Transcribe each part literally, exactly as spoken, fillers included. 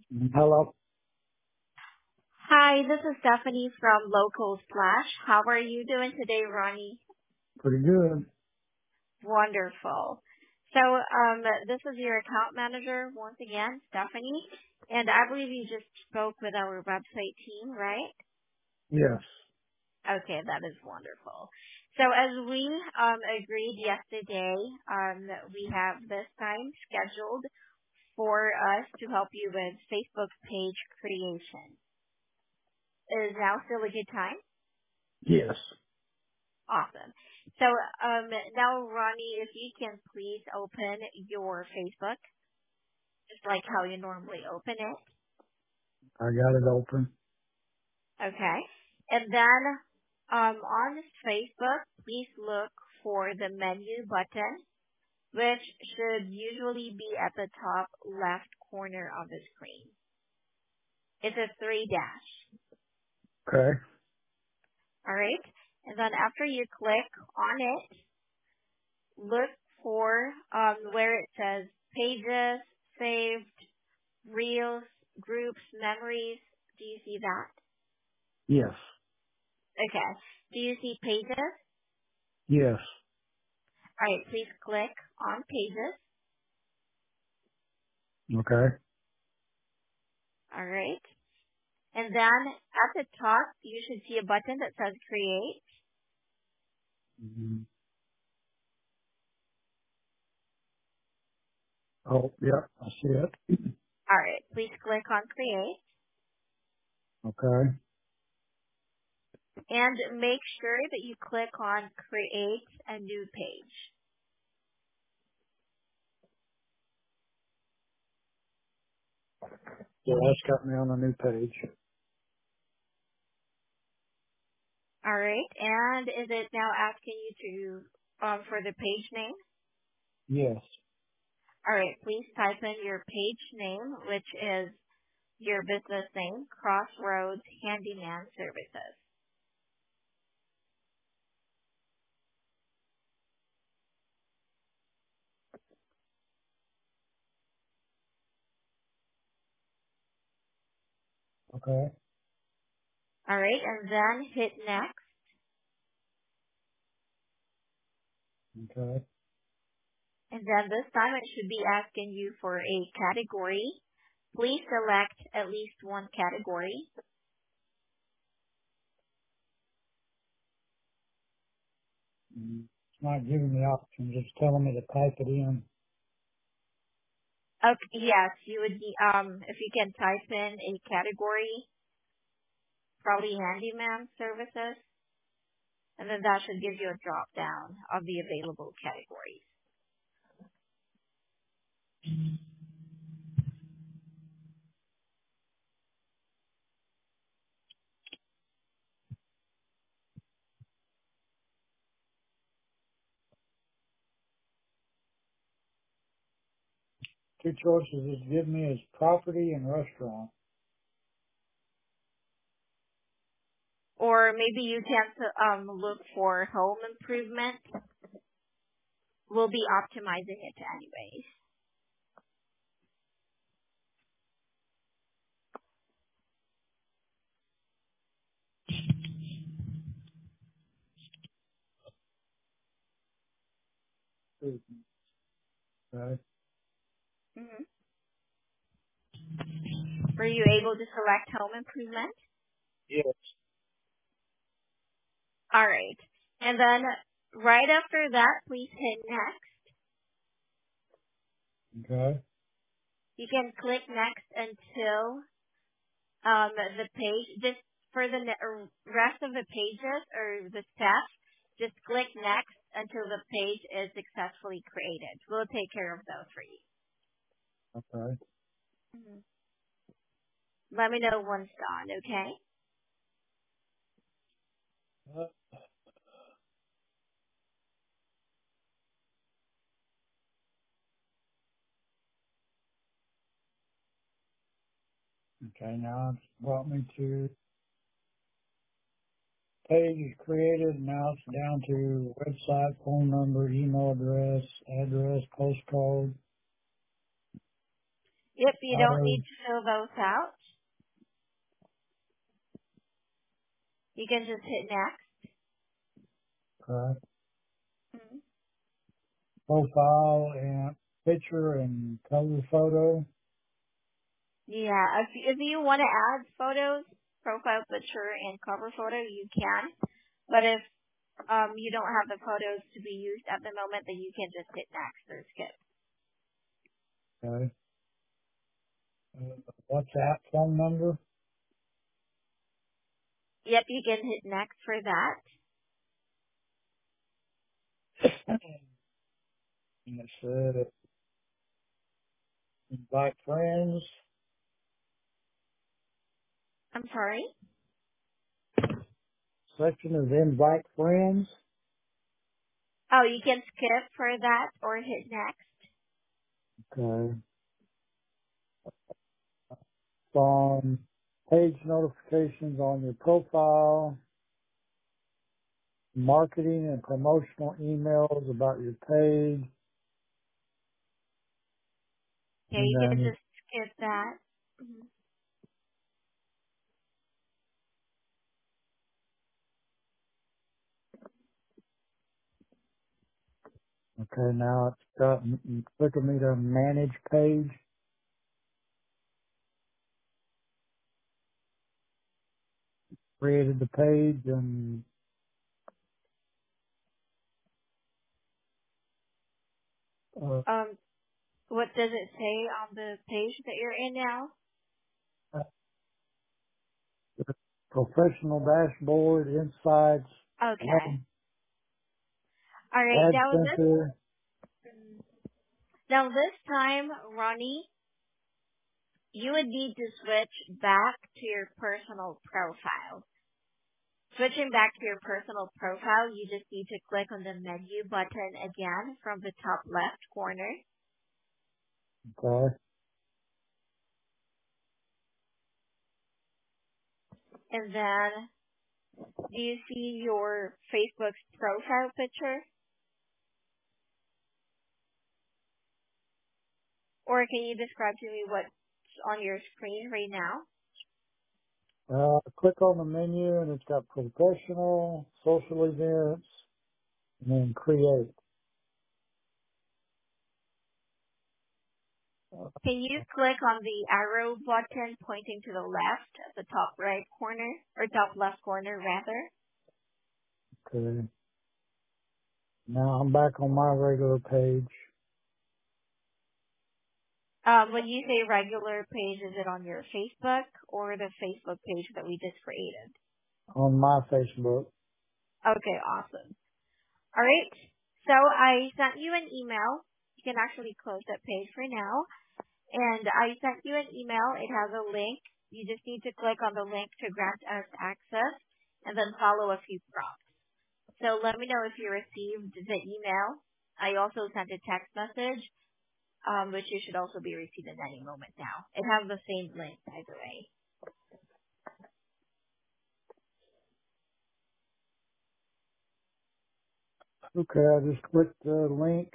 Hello. Hi, this is Stephanie from Local Splash. How are you doing today, Ronnie? Pretty good. Wonderful. So, um, this is your account manager once again, Stephanie, and I believe you just spoke with our website team, right? Yes. Okay, that is wonderful. So, as we um, agreed yesterday, um, we have this time scheduled for us to help you with Facebook page creation. Is now still a good time? Yes. Awesome. So um, now, Ronnie, if you can please open your Facebook, just like how you normally open it. I got it open. Okay. And then um, on Facebook, please look for the menu button, which should usually be at the top left corner of the screen. It's a three dash. Okay. All right. And then after you click on it, look for um, where it says pages, saved, reels, groups, memories. Do you see that? Yes. Okay. Do you see pages? Yes. All right, please click on pages. Okay. All right. And then at the top, you should see a button that says create. Mhm. Oh, yeah. I see it. All right, please click on create Okay. and make sure that you click on create a new page. Yeah, that's got me on a new page. All right. And is it now asking you to, um, for the page name? Yes. All right, please type in your page name, which is your business name, Crossroads Handyman Services. Okay. All right, and then hit next. Okay. And then this time it should be asking you for a category. Please select at least one category. Mm. It's not giving me options. It's telling me to type it in. Okay, yes, you would be, um, if you can type in a category, probably handyman services, and then that should give you a drop down of the available categories. Two choices it's giving me is property and restaurant. Or maybe you can um, look for home improvement. We'll be optimizing it anyways. Okay. hmm Were you able to select home improvement? Yes. All right. And then right after that, please hit next. Okay. You can click next until um, the page, just for the ne- or rest of the pages or the steps, just click next until the page is successfully created. We'll take care of those for you. Okay. Mhm. Let me know once done, okay? Uh, Okay. Now it's brought me to page is created. Now it's down to website, phone number, email address, address, postcode. Yep, you don't auto, need to fill those out. You can just hit next. uh, Mhm. profile and picture and cover photo. Yeah, if, if you want to add photos, profile picture, and cover photo, you can. But if um, you don't have the photos to be used at the moment, then you can just hit next or skip. Okay. Uh, WhatsApp phone number. Yep, you can hit next for that. And it said invite friends. I'm sorry. Section is invite friends. Oh, you can skip for that or hit next. Okay. On page notifications on your profile, marketing and promotional emails about your page, Okay, and you can then just skip that. Mhm. okay, now it's got you click on me to manage page, created the page, and uh, Um, what does it say on the page that you're in now? professional dashboard, insights, Okay. ad, All right. ad Now this center. now this time, Ronnie, you would need to switch back to your personal profile. Switching back to your personal profile, you just need to click on the menu button again from the top left corner. Okay, And then, do you see your Facebook's profile picture? Or can you describe to me what's on your screen right now? uh, click on the menu, and it's got professional, social events, and then create. Can you click on the arrow button pointing to the left at the top right corner, or top left corner rather? Okay. Now I'm back on my regular page Um, when you say regular page, is it on your Facebook or the Facebook page that we just created? on my Facebook. Okay, awesome. All right. So I sent you an email. You can actually close that page for now. And I sent you an email. It has a link. You just need to click on the link to grant us access and then follow a few prompts. So let me know if you received the email. I also sent a text message, um, which you should also be receiving any moment now. It has the same link, by the way. Okay, I just clicked the link.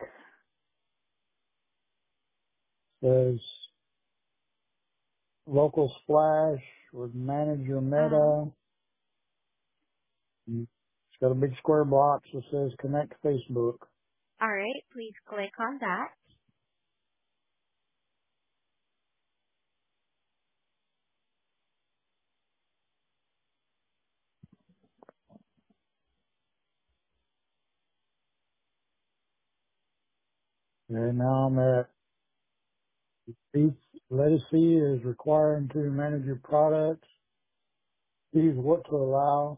Says local splash with manager Uh-huh. meta. It's got a big square box that says connect Facebook. All right, please click on that. And now I'm at each Lettucey is requiring to manage your products. Choose what to allow,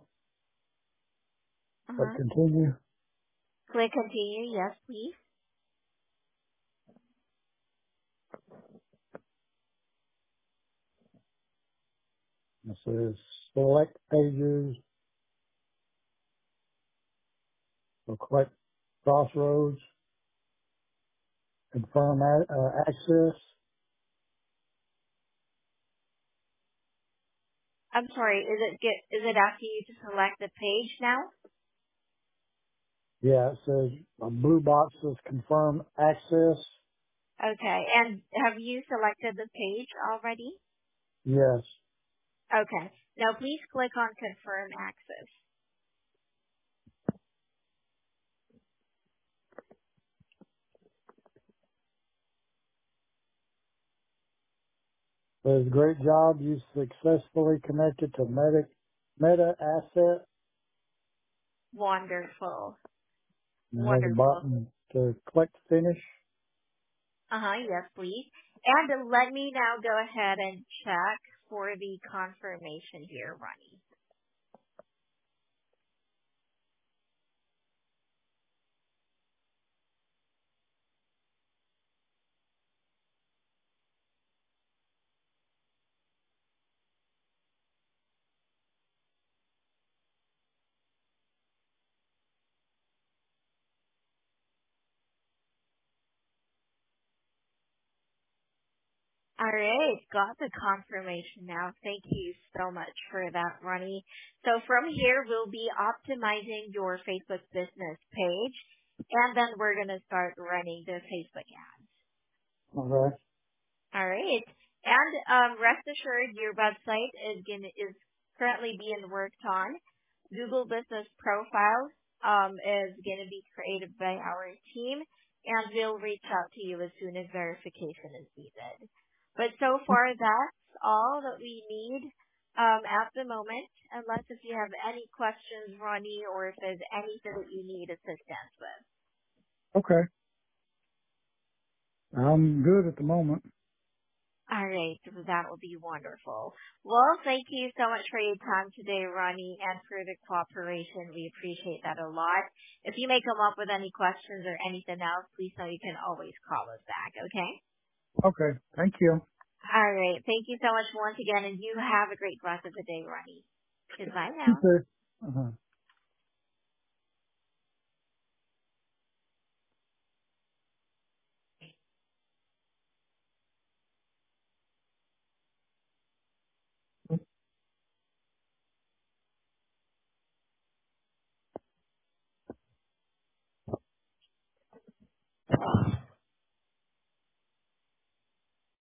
but Uh-huh. continue. Click continue. Yes, please. It says select pages, or click crossroads, confirm a- uh, access. I'm sorry. Is it get? Is it asking you to select the page now? Yeah, it says a blue box says confirm access. Okay. And have you selected the page already? Yes. Okay. Now please click on confirm access. Says great job. You successfully connected to Meta, Meta Asset. Wonderful. And there's a Wonderful. button to click finish. Uh-huh, yes, please. And let me now go ahead and check for the confirmation here, Ronnie. All right, got the confirmation now. Thank you so much for that, Ronnie. So from here, we'll be optimizing your Facebook business page, and then we're going to start running the Facebook ads. Okay. All right. And um, rest assured, your website is gonna, is currently being worked on. Google Business Profile um, is going to be created by our team, and we'll reach out to you as soon as verification is needed. But so far, that's all that we need um, at the moment, unless if you have any questions, Ronnie, or if there's anything that you need assistance with. Okay. I'm good at the moment. All right, that will be wonderful. Well, thank you so much for your time today, Ronnie, and for the cooperation. We appreciate that a lot. If you may come up with any questions or anything else, please know you can always call us back, okay? Okay. Thank you. All right, thank you so much once again, and you have a great rest of the day, Ronnie. Goodbye You now. too. Uh-huh.